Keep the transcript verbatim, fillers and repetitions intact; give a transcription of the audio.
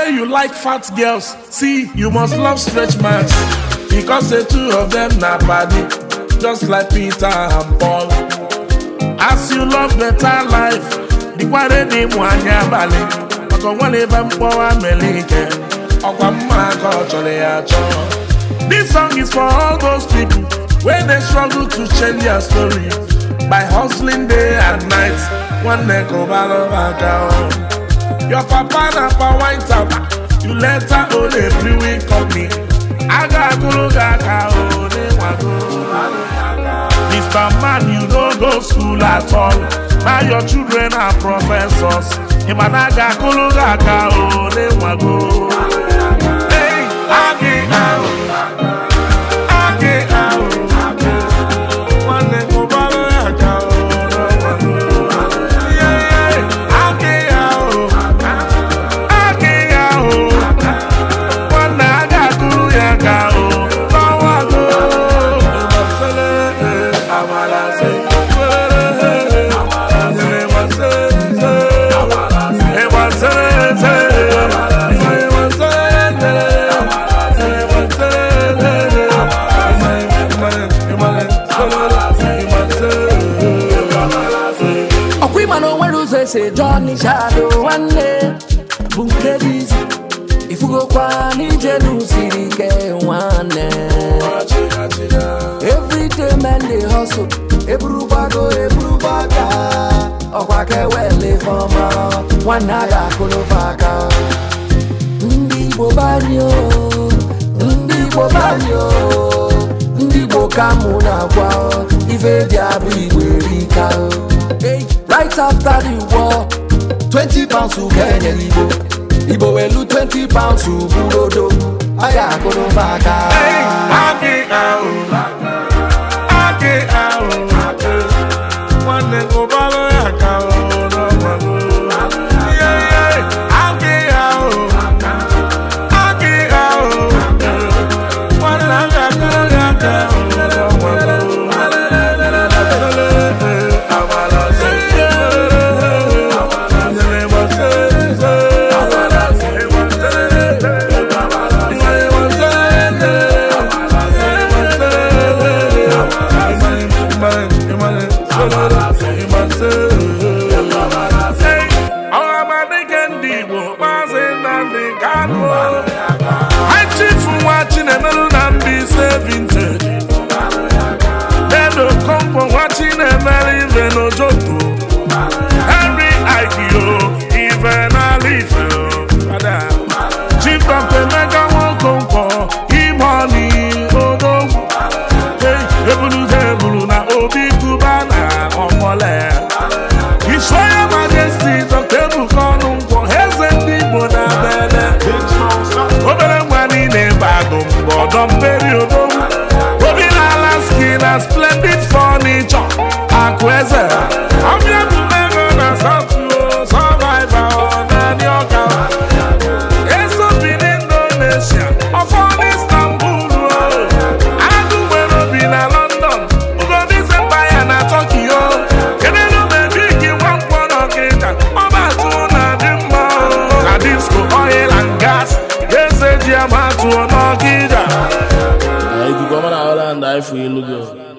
say you like fat girls, see, you must love stretch marks. Because the two of them na body, just like Peter and Paul. As you love better life, the quality name wanya bali. But one even power melike, okwa mma chole acho. This song is for all those people when they struggle to change their story by hustling day and night. One neck over over. Your papa na pa wine tap, you let her own a brewing company. Aga guru gaga one wago. Mister Man, you don't go school at all. Now your children are professors. Imanaga guru gaga one wago. Hey, agi ao, agi ao. One neck over gaga. Say Johnny Shadow one day, bunke easy. If you go kwa nije nusi ke one every day man they hustle. Ebru bago, ebru baga. Okwa ke wele foma, one naga kuno faka. Ndi bobanyo, ndi bobanyo, ndi bokamuna kwa. Ife diabi werika. Hey. Right after the war, twenty pounds to Kenya Ibo. Ibo welu twenty pounds to Burodo. Aya kono baka. Hey, ake ao, ake ao. One day go balo ya kao no mago. Yeah yeah, ake ao, ake ao. One day go ya kao no mago. Splendid furniture, Akweze. I'm here to make on a South survivor on your car. It's up in Indonesia, or for Istanbul. I do well be in London, who go this empire in Tokyo. Can you know the big one for no cake? I'm about to know the more. A disco, oil and gas. Yes, a diamond to no kid. If you come on Holland, I feel good.